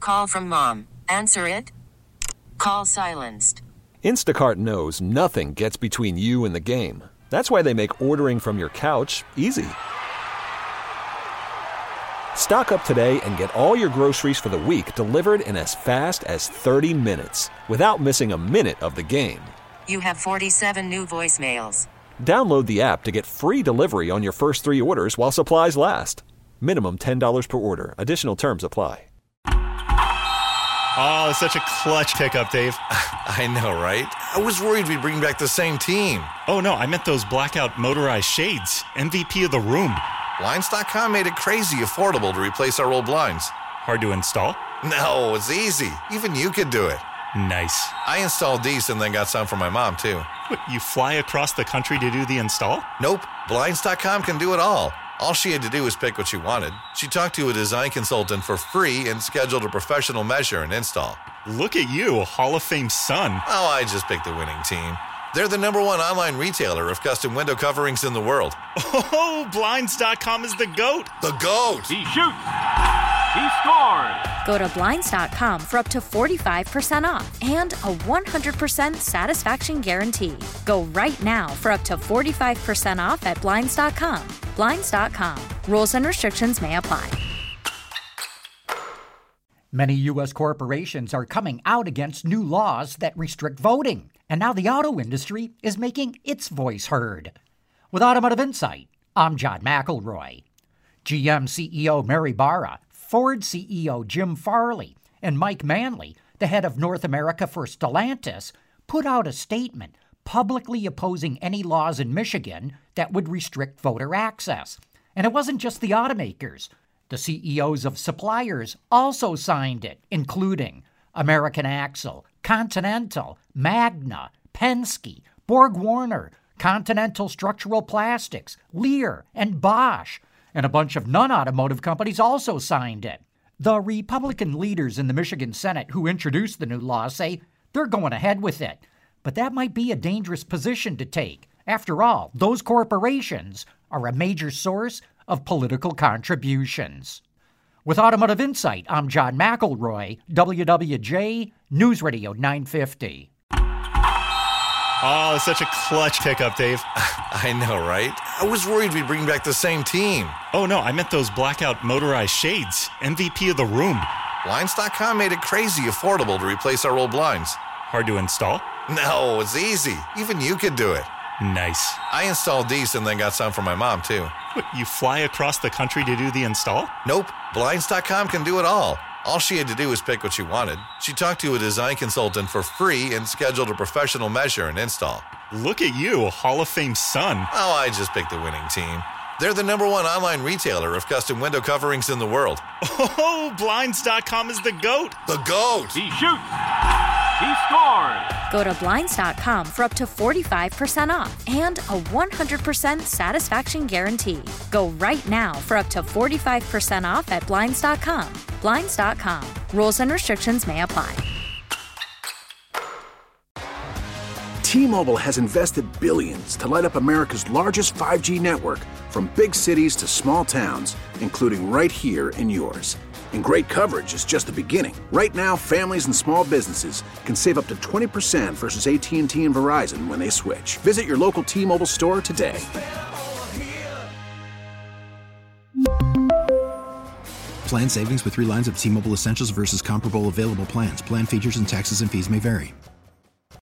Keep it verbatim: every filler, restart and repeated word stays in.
Call from mom. Answer it. Call silenced. Instacart knows nothing gets between you and the game. That's why they make ordering from your couch easy. Stock up today and get all your groceries for the week delivered in as fast as thirty minutes without missing a minute of the game. You have forty-seven new voicemails. Download the app to get free delivery on your first three orders while supplies last. Minimum ten dollars per order. Additional terms apply. Oh, such a clutch pickup, Dave. I know, right? I was worried we'd bring back the same team. Oh, no, I meant those blackout motorized shades. M V P of the room. Blinds dot com made it crazy affordable to replace our old blinds. Hard to install? No, it's easy. Even you could do it. Nice. I installed these and then got some for my mom, too. What, you fly across the country to do the install? Nope. Blinds dot com can do it all. All she had to do was pick what she wanted. She talked to a design consultant for free and scheduled a professional measure and install. Look at you, Hall of Fame son. Oh, I just picked the winning team. They're the number one online retailer of custom window coverings in the world. Oh, Blinds dot com is the GOAT. The GOAT! He shoots! He scores! Go to Blinds dot com for up to forty-five percent off and a one hundred percent satisfaction guarantee. Go right now for up to forty-five percent off at Blinds dot com. Blinds dot com. Rules and restrictions may apply. Many U S corporations are coming out against new laws that restrict voting, and now the auto industry is making its voice heard. With Automotive Insight, I'm John McElroy. G M C E O Mary Barra, Ford C E O Jim Farley, and Mike Manley, the head of North America for Stellantis, put out a statement publicly opposing any laws in Michigan that would restrict voter access. And it wasn't just the automakers. The C E Os of suppliers also signed it, including American Axle, Continental, Magna, Penske, Borg-Warner, Continental Structural Plastics, Lear, and Bosch. And a bunch of non-automotive companies also signed it. The Republican leaders in the Michigan Senate who introduced the new law say they're going ahead with it. But that might be a dangerous position to take. After all, those corporations are a major source of political contributions. With Automotive Insight, I'm John McElroy, W W J News Radio nine fifty. Oh, such a clutch pickup, Dave. I know, right? I was worried we'd bring back the same team. Oh, no, I meant those blackout motorized shades. M V P of the room. Blinds dot com made it crazy affordable to replace our old blinds. Hard to install? No, it's easy. Even you could do it. Nice. I installed these and then got some for my mom, too. What, you fly across the country to do the install? Nope. Blinds dot com can do it all. All she had to do was pick what she wanted. She talked to a design consultant for free and scheduled a professional measure and install. Look at you, Hall of Fame son. Oh, I just picked the winning team. They're the number one online retailer of custom window coverings in the world. Oh, Blinds dot com is the GOAT. The GOAT! He shoots! He scores! Go to Blinds dot com for up to forty-five percent off and a one hundred percent satisfaction guarantee. Go right now for up to forty-five percent off at Blinds dot com. Blinds dot com. Rules and restrictions may apply. T-Mobile has invested billions to light up America's largest five G network, from big cities to small towns, including right here in yours. And great coverage is just the beginning. Right now, families and small businesses can save up to twenty percent versus A T and T and Verizon when they switch. Visit your local T-Mobile store today. Plan savings with three lines of T-Mobile Essentials versus comparable available plans. Plan features and taxes and fees may vary.